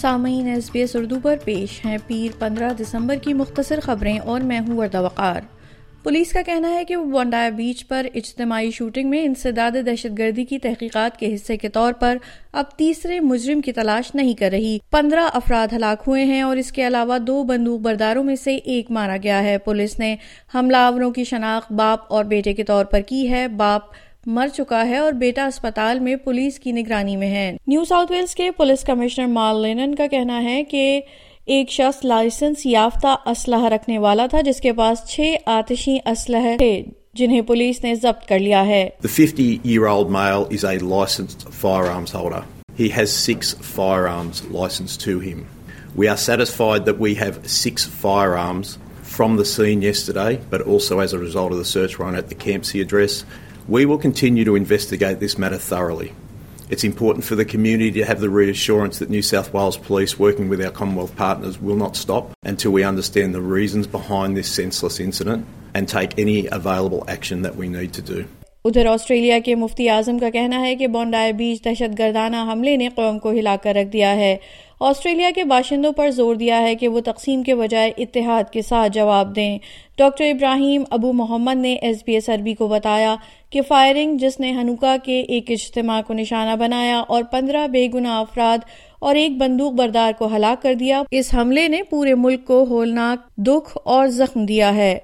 سامعین SBS اردو پر پیش ہیں پیر 15 دسمبر کی مختصر خبریں اور میں ہوں وردہ وقار۔ پولیس کا کہنا ہے کہ وہ بونڈایا بیچ پر اجتماعی شوٹنگ میں انسداد دہشت گردی کی تحقیقات کے حصے کے طور پر اب تیسرے مجرم کی تلاش نہیں کر رہی۔ 15 افراد ہلاک ہوئے ہیں اور اس کے علاوہ 2 بندوق برداروں میں سے ایک مارا گیا ہے۔ پولیس نے حملہ آوروں کی شناخت باپ اور بیٹے کے طور پر کی ہے۔ باپ مر چکا ہے اور بیٹا اسپتال میں پولیس کی نگرانی میں ہے۔ نیو ساؤتھ ویلز کے پولیس کمشنر مال لینن کا کہنا ہے کہ ایک شخص لائسنس یافتہ اسلحہ رکھنے والا تھا جس کے پاس 6 آتشی اسلحے تھے جنہیں پولیس نے ضبط کر لیا ہے۔ The 50-year-old male is a licensed firearms holder. He has 6 firearms licensed to him. We are satisfied that we have 6 firearms from the scene yesterday, but also as a result of the search warrant at the Campsie address. We will continue to investigate this matter thoroughly. It's important for the community to have the reassurance that New South Wales Police, working with our Commonwealth partners, will not stop until we understand the reasons behind this senseless incident and take any available action that we need to do. ادھر Australia کے مفتی اعظم کا کہنا ہے کہ بونڈایا بیچ دہشت گردانہ حملے نے قوم کو ہلا کر رکھ دیا ہے۔ آسٹریلیا کے باشندوں پر زور دیا ہے کہ وہ تقسیم کے بجائے اتحاد کے ساتھ جواب دیں۔ ڈاکٹر ابراہیم ابو محمد نے SBS عربی کو بتایا کہ فائرنگ جس نے ہنوکا کے ایک اجتماع کو نشانہ بنایا اور 15 بے گناہ افراد اور ایک بندوق بردار کو ہلاک کر دیا، اس حملے نے پورے ملک کو ہولناک دکھ اور زخم دیا ہے۔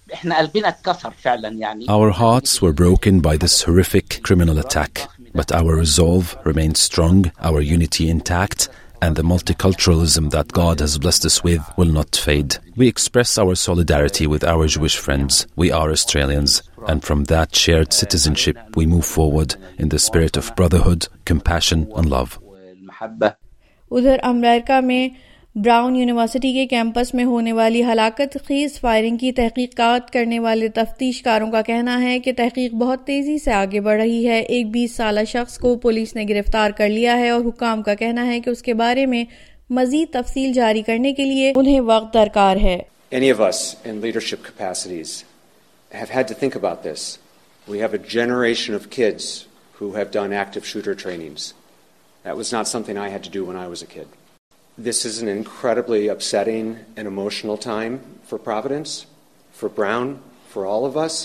Our hearts were broken by this horrific criminal attack, but our resolve remains strong, our unity intact, and the multiculturalism that God has blessed us with will not fade. We express our solidarity with our Jewish friends. We are Australians, and from that shared citizenship we move forward in the spirit of brotherhood, compassion and love. ادھر امریکہ میں brown university کے campus میں ہونے والی ہلاکت خیز firing کی تحقیقات کرنے والے تفتیش کاروں کا کہنا ہے کہ تحقیق بہت تیزی سے آگے بڑھ رہی ہے۔ ایک 20 سالہ شخص کو پولیس نے گرفتار کر لیا ہے اور حکام کا کہنا ہے کہ اس کے بارے میں مزید تفصیل جاری کرنے کے لیے انہیں وقت درکار ہے۔ Any of us in leadership capacities have had to think about this. We have a generation of kids who have done active shooter trainings. That was not something I had to do when I was a kid. This is an incredibly upsetting and emotional time for Providence, for Brown, for all of us.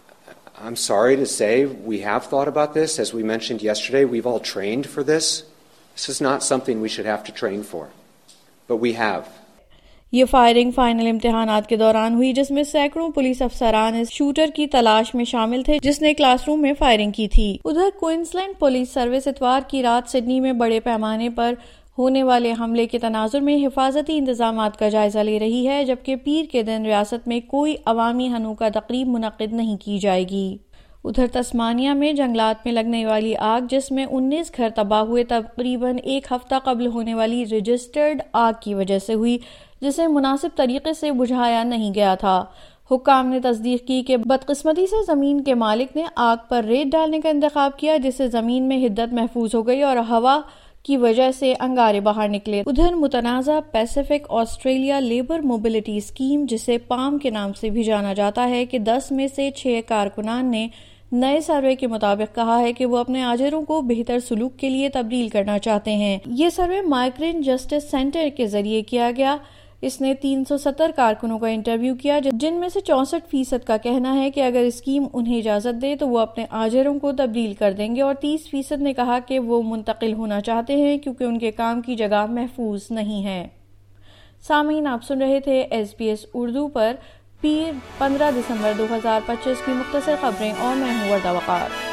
I'm sorry to say we have thought about this. As we mentioned yesterday, we've all trained for this. This is not something we should have to train for, but we have. یہ firing final امتحانات کے دوران ہوئی جس میں سینکڑوں police افسران اس shooter کی تلاش میں شامل تھے جس نے کلاس روم میں فائرنگ کی تھی۔ ادھر کوئنسلینڈ پولیس سروس اتوار کی رات سڈنی میں بڑے پیمانے پر ہونے والے حملے کے تناظر میں حفاظتی انتظامات کا جائزہ لے رہی ہے، جبکہ پیر کے دن ریاست میں کوئی عوامی ہنوکا تقریب منعقد نہیں کی جائے گی۔ ادھر تسمانیہ میں جنگلات میں لگنے والی آگ جس میں 19 گھر تباہ ہوئے تقریباً ایک ہفتہ قبل ہونے والی رجسٹرڈ آگ کی وجہ سے ہوئی جسے مناسب طریقے سے بجھایا نہیں گیا تھا۔ حکام نے تصدیق کی کہ بدقسمتی سے زمین کے مالک نے آگ پر ریت ڈالنے کا انتخاب کیا جس سے زمین میں حدت محفوظ ہو گئی اور ہوا کی وجہ سے انگارے باہر نکلے۔ ادھر متنازع Pacific Australia labour mobility scheme جسے پام کے نام سے بھی جانا جاتا ہے کہ 10 میں سے 6 کارکنان نے نئے سروے کے مطابق کہا ہے کہ وہ اپنے آجروں کو بہتر سلوک کے لیے تبدیل کرنا چاہتے ہیں۔ یہ سروے مائیگرنٹ جسٹس سینٹر کے ذریعے کیا گیا۔ اس نے 370 کارکنوں کا انٹرویو کیا جن میں سے 64% کا کہنا ہے کہ اگر اسکیم انہیں اجازت دے تو وہ اپنے آجروں کو تبدیل کر دیں گے اور 30% نے کہا کہ وہ منتقل ہونا چاہتے ہیں کیونکہ ان کے کام کی جگہ محفوظ نہیں ہے۔ سامعین، آپ سن رہے تھے SBS اردو پر پیر 15 دسمبر 2025 کی مختصر خبریں اور میں ہوں وردہ وقار۔